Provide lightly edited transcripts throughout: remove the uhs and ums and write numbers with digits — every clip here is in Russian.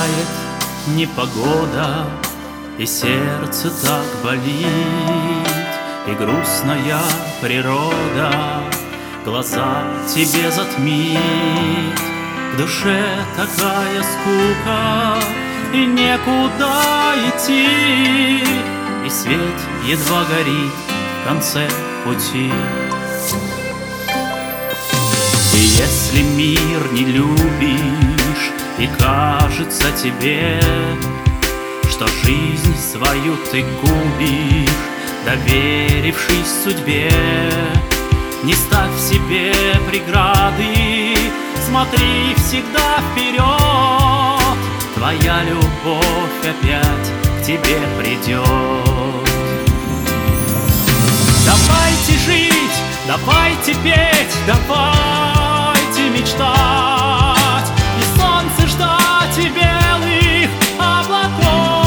Бывает непогода, и сердце так болит, и грустная природа глаза тебе затмит. В душе такая скука, и некуда идти, и свет едва горит в конце пути. И если мир не любишь, и кажется тебе, что жизнь свою ты губишь, доверившись судьбе, не ставь себе преграды, смотри всегда вперед. Твоя любовь опять к тебе придет. Давайте жить, давайте петь, давайте мечтать, и солнце ждать, и белых облаков.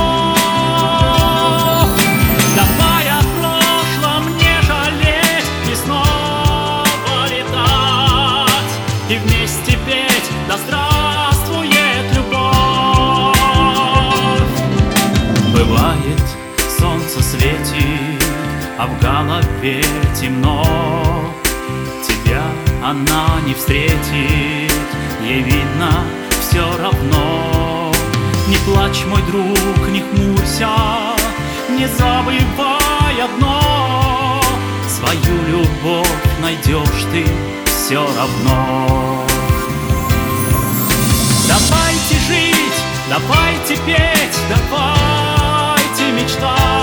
Давай о прошлом не жалеть, и снова летать, и вместе петь: да здравствует любовь. Бывает, солнце светит, а в голове темно. Тебя она не встретит, ей видно все равно. Не плачь, мой друг, не хмурься, не забывай одно: свою любовь найдешь ты все равно. Давайте жить, давайте петь, давайте мечтать,